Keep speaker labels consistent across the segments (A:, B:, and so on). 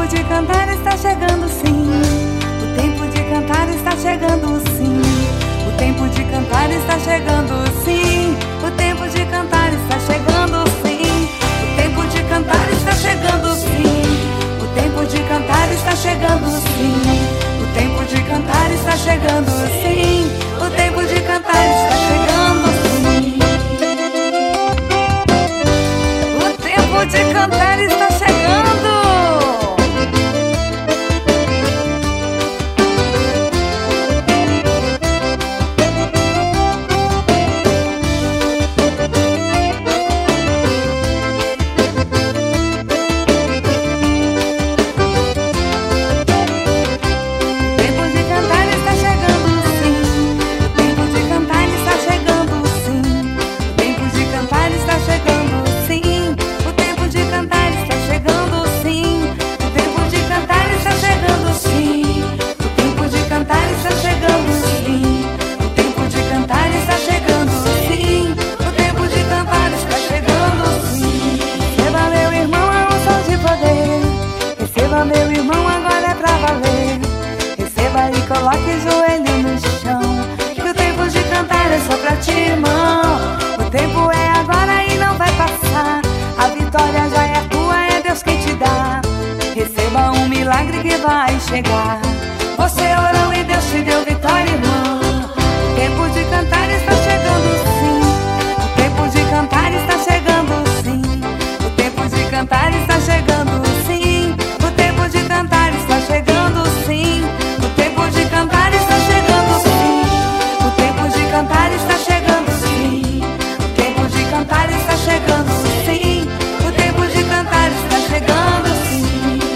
A: de cantar está chegando sim. O tempo de cantar está chegando sim. O tempo de cantar está chegando sim. O tempo de cantar está chegando sim. O tempo de cantar está chegando sim. O tempo de cantar está chegando sim. O tempo de cantar está chegando sim. O tempo de cantar está chegando sim. O tempo de cantar está chegando. Meu irmão, agora é pra valer. Receba e coloque o joelho no chão, que o tempo de cantar é só pra ti, irmão. O tempo é agora e não vai passar. A vitória já é tua, é Deus quem te dá. Receba um milagre que vai chegar. Você orou e Deus te deu vitória, irmão. O tempo de cantar está chegando sim. O tempo de cantar está chegando sim. O tempo de cantar está chegando sim. O tempo de cantar está chegando sim. O tempo de cantar está chegando sim. O tempo de cantar está chegando sim. O tempo de cantar está chegando sim. O tempo de cantar está chegando sim.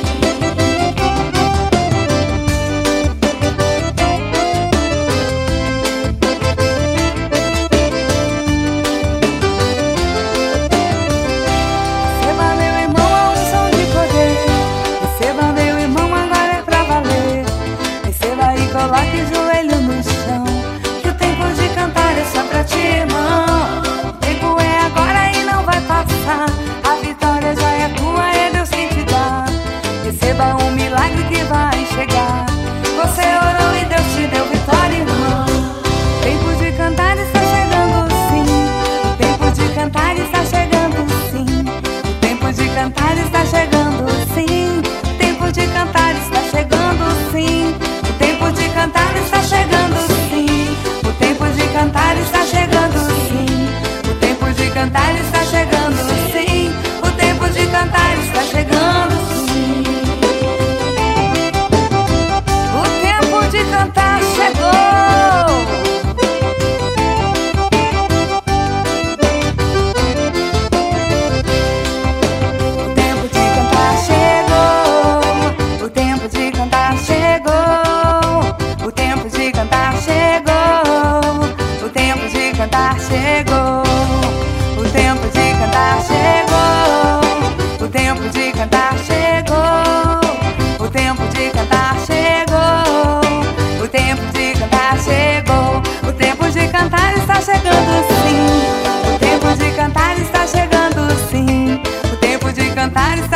A: Receba, meu irmão, a unção de poder. Receba, meu irmão, agora é pra valer. Receba e coloque o joelho no chão, que o tempo de cantar é só pra ti, irmão. O tempo é agora e não vai passar. A vitória já é tua, é Deus quem te dá. Receba um milagre que vai chegar. Você orou e Deus te deu vitória, irmão. O tempo de cantar está chegando sim. O tempo de cantar está chegando sim. O tempo de cantar está chegando sim. O tempo de cantar está chegando sim. O tempo de cantar está chegando sim. O tempo de cantar está chegando sim. O tempo de cantar está chegando sim. O tempo de cantar está chegando sim. O tempo de cantar chegou. O tempo de cantar chegou. O tempo de cantar chegou. O tempo de cantar chegou. O tempo de cantar chegou. O tempo de cantar chegou. O tempo de cantar chegou. O tempo de cantar chegou. O tempo de cantar chegou. O tempo de cantar está chegando sim. O tempo de cantar está chegando sim. O tempo de cantar está